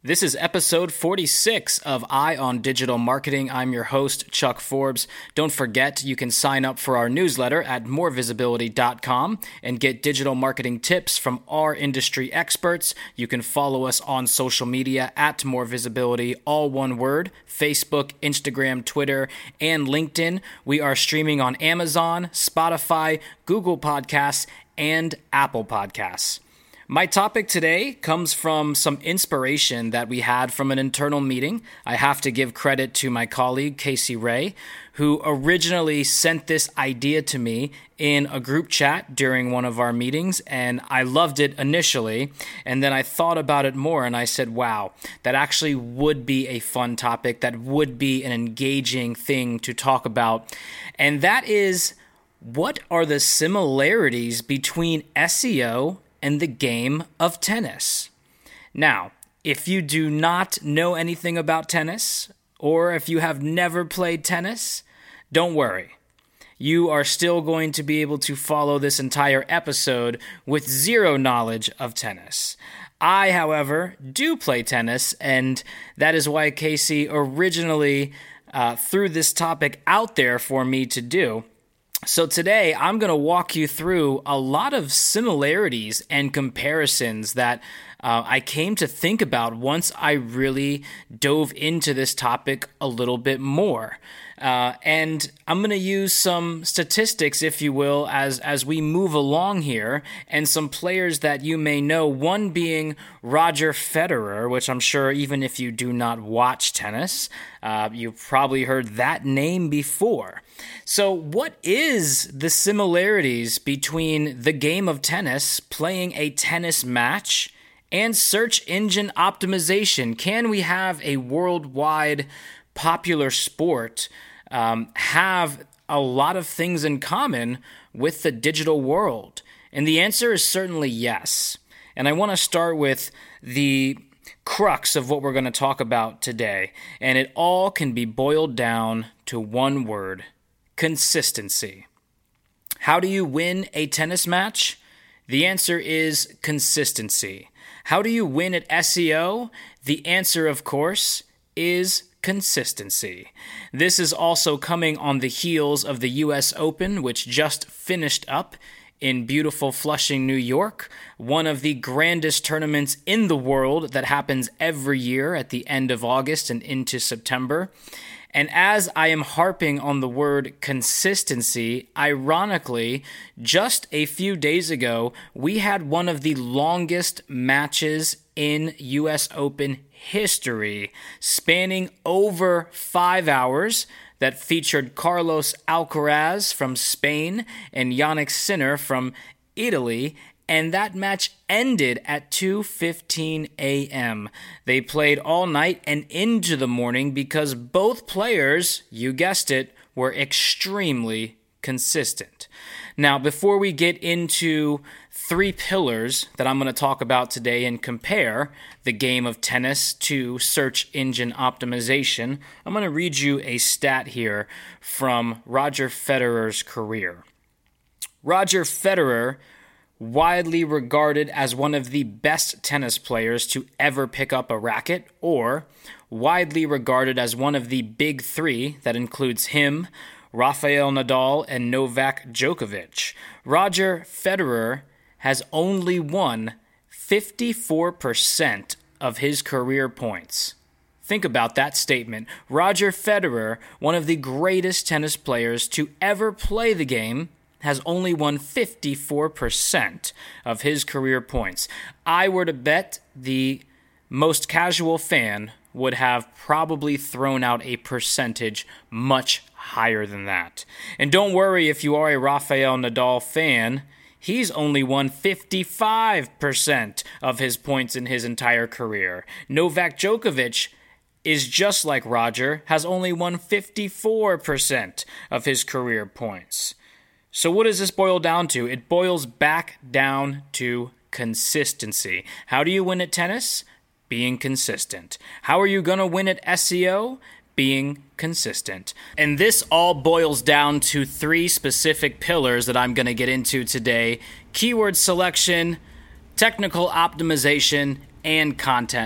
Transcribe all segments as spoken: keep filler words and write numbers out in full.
This is episode forty-six of Eye on Digital Marketing. I'm your host, Chuck Forbes. Don't forget, you can sign up for our newsletter at more visibility dot com and get digital marketing tips from our industry experts. You can follow us on social media at MoreVisibility, all one word, Facebook, Instagram, Twitter, and LinkedIn. We are streaming on Amazon, Spotify, Google Podcasts, and Apple Podcasts. My topic today comes from some inspiration that we had from an internal meeting. I have to give credit to my colleague, Casey Ray, who originally sent this idea to me in a group chat during one of our meetings, and I loved it initially, and then I thought about it more, and I said, wow, that actually would be a fun topic, that would be an engaging thing to talk about, and that is, what are the similarities between S E O and the game of tennis? Now, if you do not know anything about tennis, or if you have never played tennis, don't worry. You are still going to be able to follow this entire episode with zero knowledge of tennis. I, however, do play tennis, and that is why Casey originally uh, threw this topic out there for me to do. So today, I'm going to walk you through a lot of similarities and comparisons that uh, I came to think about once I really dove into this topic a little bit more. Uh, and I'm going to use some statistics, if you will, as, as we move along here, and some players that you may know, one being Roger Federer, which I'm sure even if you do not watch tennis, uh, you've probably heard that name before. So what is the similarities between the game of tennis, playing a tennis match, and search engine optimization? Can we have a worldwide popular sport um, have a lot of things in common with the digital world? And the answer is certainly yes. And I want to start with the crux of what we're going to talk about today. And it all can be boiled down to one word: consistency. How do you win a tennis match? The answer is consistency. How do you win at S E O? The answer, of course, is consistency. This is also coming on the heels of the U S Open, which just finished up in beautiful Flushing, New York, one of the grandest tournaments in the world that happens every year at the end of August and into September. And as I am harping on the word consistency, ironically, just a few days ago, we had one of the longest matches in U S Open history, spanning over five hours, that featured Carlos Alcaraz from Spain and Jannik Sinner from Italy. And that match ended at two fifteen a.m. They played all night and into the morning because both players, you guessed it, were extremely consistent. Now, before we get into three pillars that I'm going to talk about today and compare the game of tennis to search engine optimization, I'm going to read you a stat here from Roger Federer's career. Roger Federer, widely regarded as one of the best tennis players to ever pick up a racket, or widely regarded as one of the big three, that includes him, Rafael Nadal, and Novak Djokovic. Roger Federer has only won fifty-four percent of his career points. Think about that statement. Roger Federer, one of the greatest tennis players to ever play the game, has only won fifty-four percent of his career points. I were to bet, the most casual fan would have probably thrown out a percentage much higher than that. And don't worry if you are a Rafael Nadal fan, he's only won fifty-five percent of his points in his entire career. Novak Djokovic is just like Roger, has only won fifty-four percent of his career points. So what does this boil down to? It boils back down to consistency. How do you win at tennis? Being consistent. How are you going to win at S E O? Being consistent. And this all boils down to three specific pillars that I'm going to get into today: keyword selection, technical optimization, and content.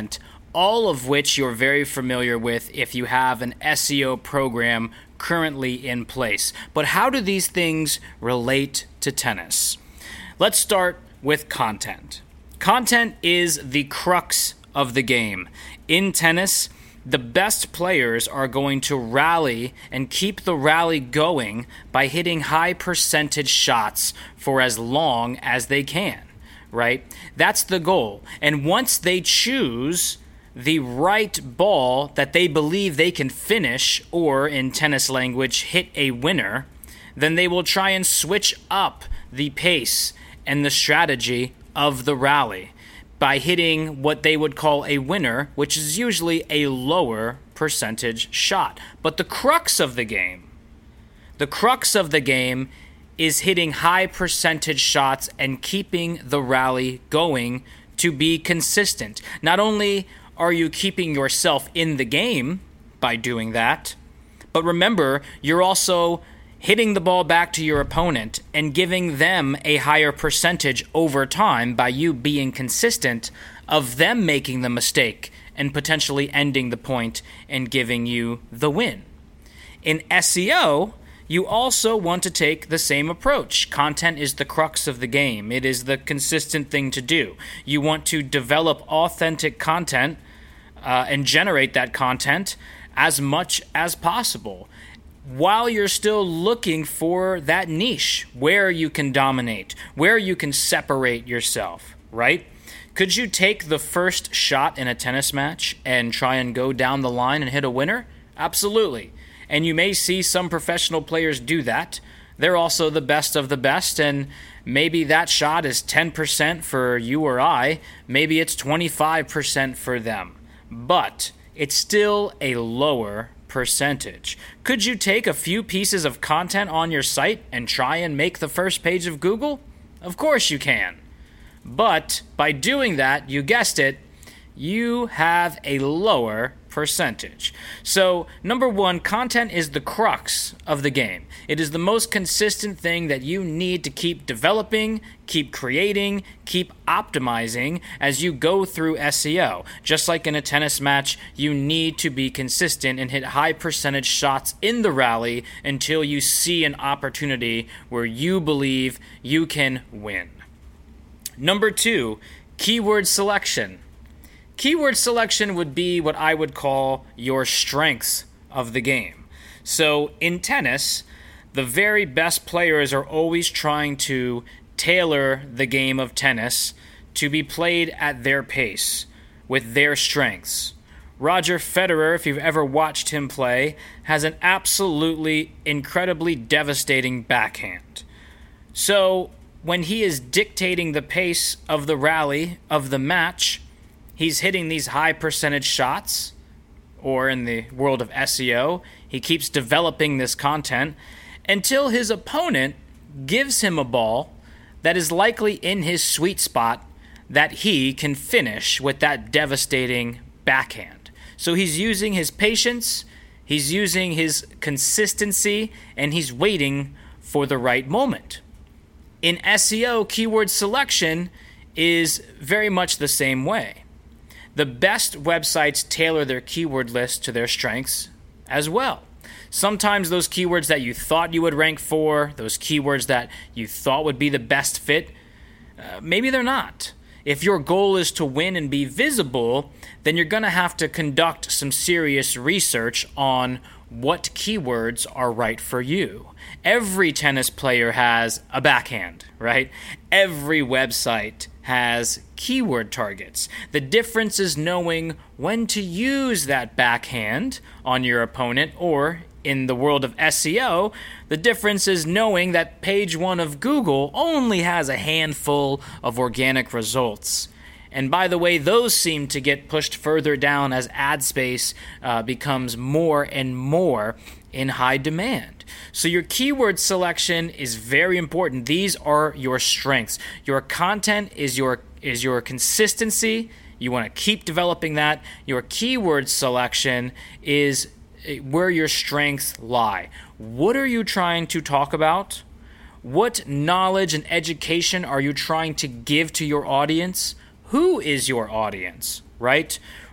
all of which you're very familiar with if you have an S E O program currently in place. But how do these things relate to tennis? Let's start with content. Content is the crux of the game. In tennis, the best players are going to rally and keep the rally going by hitting high percentage shots for as long as they can, right? That's the goal. And once they choose the right ball that they believe they can finish, or in tennis language, hit a winner, then they will try and switch up the pace and the strategy of the rally by hitting what they would call a winner, which is usually a lower percentage shot. But the crux of the game, the crux of the game is hitting high percentage shots and keeping the rally going to be consistent. Not only are you keeping yourself in the game by doing that, but remember, you're also hitting the ball back to your opponent and giving them a higher percentage over time by you being consistent of them making the mistake and potentially ending the point and giving you the win. In S E O, you also want to take the same approach. Content is the crux of the game. It is the consistent thing to do. You want to develop authentic content uh, and generate that content as much as possible, while you're still looking for that niche where you can dominate, where you can separate yourself, right? Could you take the first shot in a tennis match and try and go down the line and hit a winner? Absolutely. And you may see some professional players do that. They're also the best of the best, and maybe that shot is ten percent for you or I. Maybe it's twenty-five percent for them. But it's still a lower percentage. Could you take a few pieces of content on your site and try and make the first page of Google? Of course you can. But by doing that, you guessed it, you have a lower percentage. So, number one, content is the crux of the game. It is the most consistent thing that you need to keep developing, keep creating, keep optimizing as you go through S E O. Just like in a tennis match, you need to be consistent and hit high percentage shots in the rally until you see an opportunity where you believe you can win. Number two, keyword selection. Keyword selection would be what I would call your strengths of the game. So in tennis, the very best players are always trying to tailor the game of tennis to be played at their pace, with their strengths. Roger Federer, if you've ever watched him play, has an absolutely incredibly devastating backhand. So when he is dictating the pace of the rally, of the match, he's hitting these high percentage shots, or in the world of S E O, he keeps developing this content until his opponent gives him a ball that is likely in his sweet spot that he can finish with that devastating backhand. So he's using his patience, he's using his consistency, and he's waiting for the right moment. In S E O, keyword selection is very much the same way. The best websites tailor their keyword list to their strengths as well. Sometimes those keywords that you thought you would rank for, those keywords that you thought would be the best fit, uh, maybe they're not. If your goal is to win and be visible, then you're going to have to conduct some serious research on what keywords are right for you. Every tennis player has a backhand, right? Every website has keyword targets. The difference is knowing when to use that backhand on your opponent, or in the world of S E O, the difference is knowing that page one of Google only has a handful of organic results. And by the way, those seem to get pushed further down as ad space uh, becomes more and more in high demand. So your keyword selection is very important. These are your strengths. Your content is your is your consistency. You want to keep developing that. Your keyword selection is where your strengths lie. What are you trying to talk about? What knowledge and education are you trying to give to your audience? Who is your audience, right?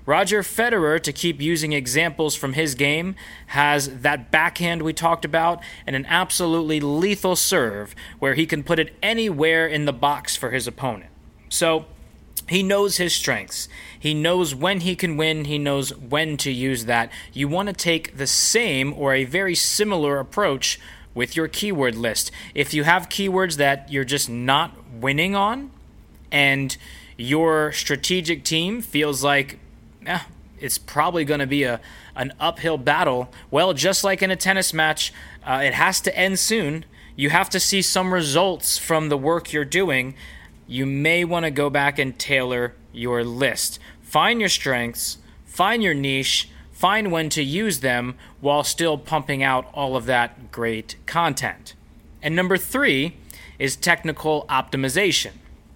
Roger Federer, to keep using examples from his game, has that backhand we talked about and an absolutely lethal serve where he can put it anywhere in the box for his opponent. So he knows his strengths. He knows when he can win. He knows when to use that. You want to take the same or a very similar approach with your keyword list. If you have keywords that you're just not winning on and your strategic team feels like eh, it's probably going to be a an uphill battle, well, just like in a tennis match, uh, it has to end soon. You have to see some results from the work you're doing. You may want to go back and tailor your list. Find your strengths, find your niche, find when to use them while still pumping out all of that great content. And number three is technical optimization.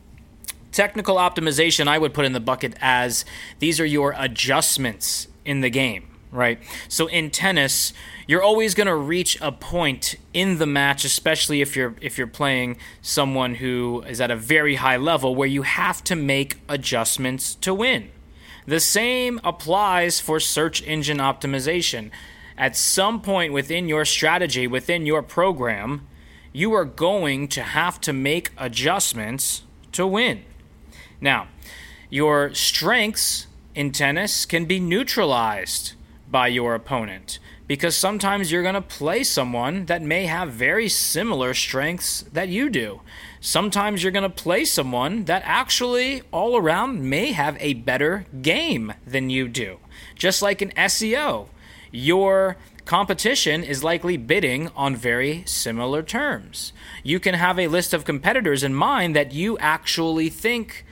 Technical optimization I would put in the bucket as these are your adjustments in the game, right? So in tennis, you're always going to reach a point in the match, especially if you're if you're playing someone who is at a very high level, where you have to make adjustments to win. The same applies for search engine optimization. At some point within your strategy, within your program, you are going to have to make adjustments to win. Now, your strengths in tennis can be neutralized by your opponent because sometimes you're going to play someone that may have very similar strengths that you do. Sometimes you're going to play someone that actually all around may have a better game than you do. Just like in S E O, your competition is likely bidding on very similar terms. You can have a list of competitors in mind that you actually think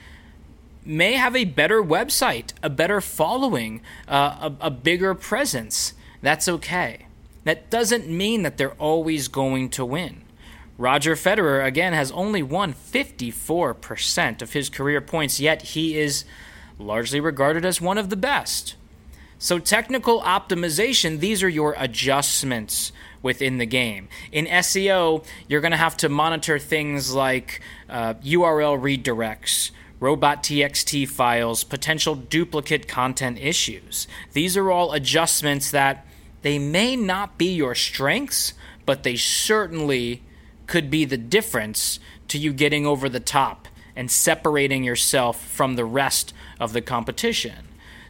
may have a better website, a better following, uh, a, a bigger presence. That's okay. That doesn't mean that they're always going to win. Roger Federer, again, has only won fifty-four percent of his career points, yet he is largely regarded as one of the best. So technical optimization, these are your adjustments within the game. In S E O, you're going to have to monitor things like uh, U R L redirects, robot.txt files, potential duplicate content issues. These are all adjustments that they may not be your strengths, but they certainly could be the difference to you getting over the top and separating yourself from the rest of the competition.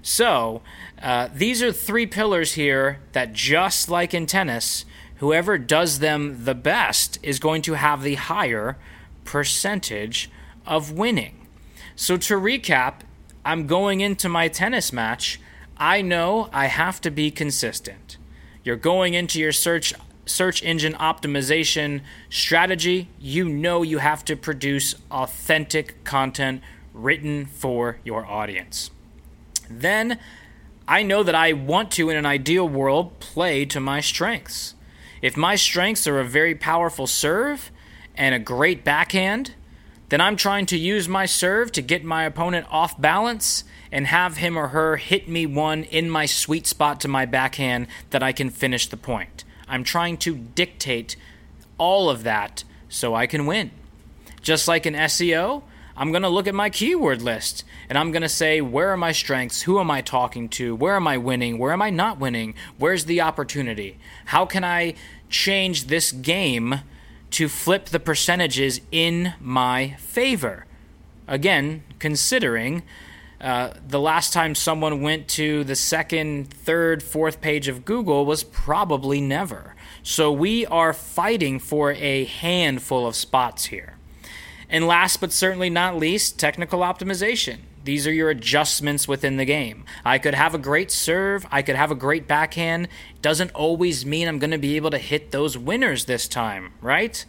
So, uh, these are three pillars here that, just like in tennis, whoever does them the best is going to have the higher percentage of winning. So to recap, I'm going into my tennis match. I know I have to be consistent. You're going into your search search engine optimization strategy. You know you have to produce authentic content written for your audience. Then I know that I want to, in an ideal world, play to my strengths. If my strengths are a very powerful serve and a great backhand, then I'm trying to use my serve to get my opponent off balance and have him or her hit me one in my sweet spot to my backhand that I can finish the point. I'm trying to dictate all of that so I can win. Just like in S E O, I'm going to look at my keyword list and I'm going to say, where are my strengths? Who am I talking to? Where am I winning? Where am I not winning? Where's the opportunity? How can I change this game to flip the percentages in my favor? Again, considering uh, the last time someone went to the second, third, fourth page of Google was probably never. So we are fighting for a handful of spots here. And last but certainly not least, technical optimization. These are your adjustments within the game. I could have a great serve. I could have a great backhand. Doesn't always mean I'm going to be able to hit those winners this time, right?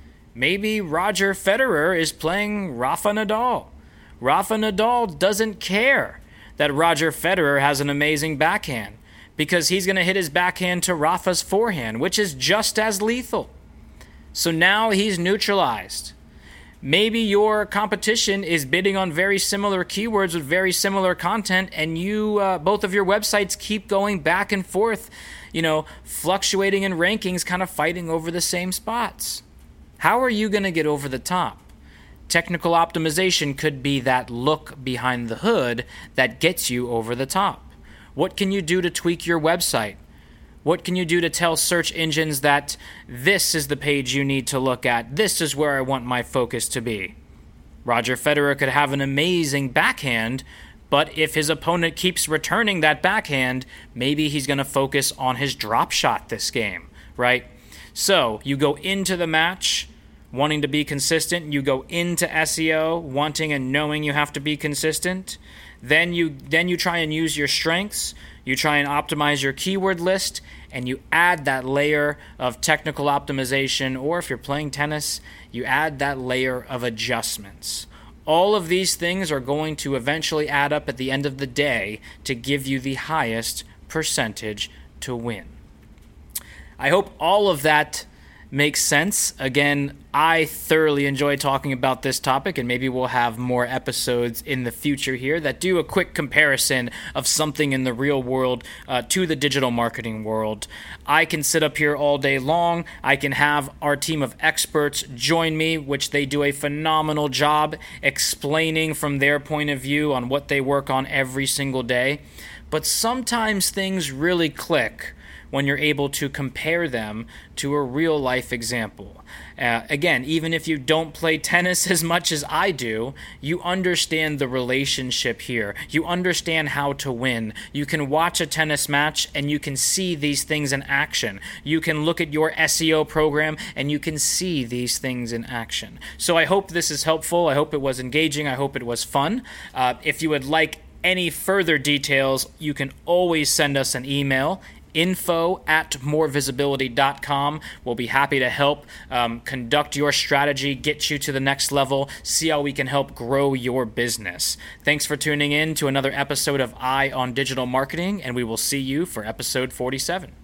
Maybe Roger Federer is playing Rafa Nadal. Rafa Nadal doesn't care that Roger Federer has an amazing backhand because he's going to hit his backhand to Rafa's forehand, which is just as lethal. So now he's neutralized. Maybe your competition is bidding on very similar keywords with very similar content, and you, uh, both of your websites keep going back and forth, you know, fluctuating in rankings, kind of fighting over the same spots. How are you going to get over the top? Technical optimization could be that look behind the hood that gets you over the top. What can you do to tweak your website? What can you do to tell search engines that this is the page you need to look at? This is where I want my focus to be. Roger Federer could have an amazing backhand, but if his opponent keeps returning that backhand, maybe he's going to focus on his drop shot this game, right? So you go into the match wanting to be consistent. You go into S E O wanting and knowing you have to be consistent. Then you then you try and use your strengths. You try and optimize your keyword list, and you add that layer of technical optimization, or if you're playing tennis, you add that layer of adjustments. All of these things are going to eventually add up at the end of the day to give you the highest percentage to win. I hope all of that makes sense. Again, I thoroughly enjoy talking about this topic, and maybe we'll have more episodes in the future here that do a quick comparison of something in the real world uh, to the digital marketing world. I can sit up here all day long. I can have our team of experts join me, which they do a phenomenal job explaining from their point of view on what they work on every single day. But sometimes things really click when you're able to compare them to a real-life example. Uh, again, even if you don't play tennis as much as I do, you understand the relationship here. You understand how to win. You can watch a tennis match and you can see these things in action. You can look at your S E O program and you can see these things in action. So I hope this is helpful. I hope it was engaging. I hope it was fun. Uh, if you would like any further details, you can always send us an email, info at morevisibility dot com. We'll be happy to help um, conduct your strategy, get you to the next level, see how we can help grow your business. Thanks for tuning in to another episode of Eye on Digital Marketing, and we will see you for episode forty-seven.